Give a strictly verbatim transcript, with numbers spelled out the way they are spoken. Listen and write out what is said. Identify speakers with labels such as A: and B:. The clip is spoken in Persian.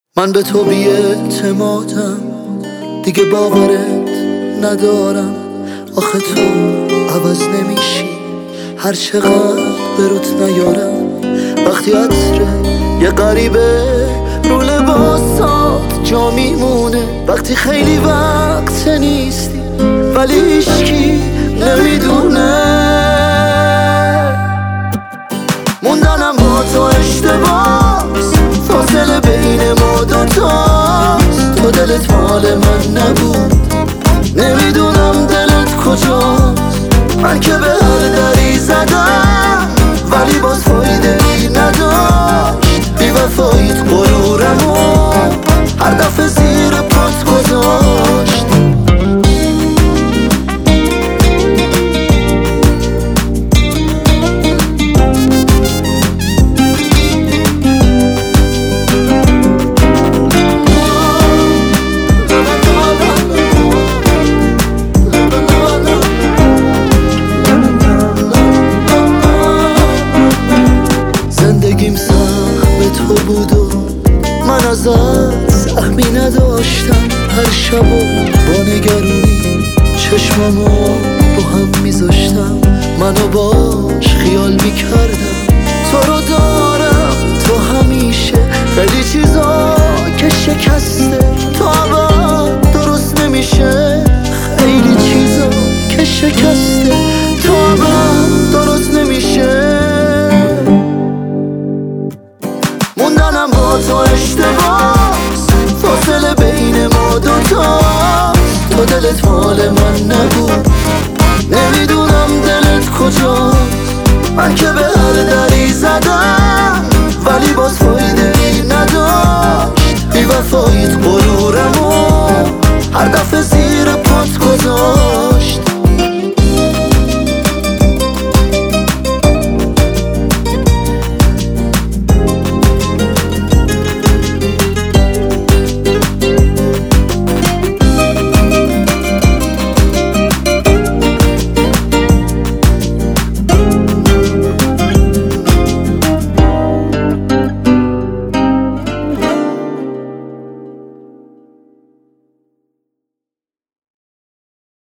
A: من به تو بی اعتمادم، دیگه باورت ندارم. آخه تو عوض نمیشی هر چقدر بروت نیارم. وقتی عطر یه غریبه رو لباسات جا میمونه، وقتی خیلی وقت نیستی ولی هیچکی نمیدونه. موندنم با تو اشتباس، فاصله بین ما دوتاست. تو دلت مال من نبود، نمیدونم دلت کجاست. من که به هر دری زدم ولی باز فایده ای نداشت. بی وفاییت غرورمو هر دفعه زیر پات گذاشت. زندگیم سخت به تو بود و من ازت سهمی نداشتم. هر شب و با نگرونی چشمامو رو هم میذاشتم. منو باش خیال میکردم تو رو دارم. تو همیشه خیلی چیزا که شکسته تو عباد درست نمیشه. خیلی چیزا که شکسته تو عباد درست نمیشه. موندنم با تو اشتباس، فاصله بین ما دوتاست. تو دلت مال من نبود، نمیدونم دلت کجاست. من که به هر دری زدم ولی باز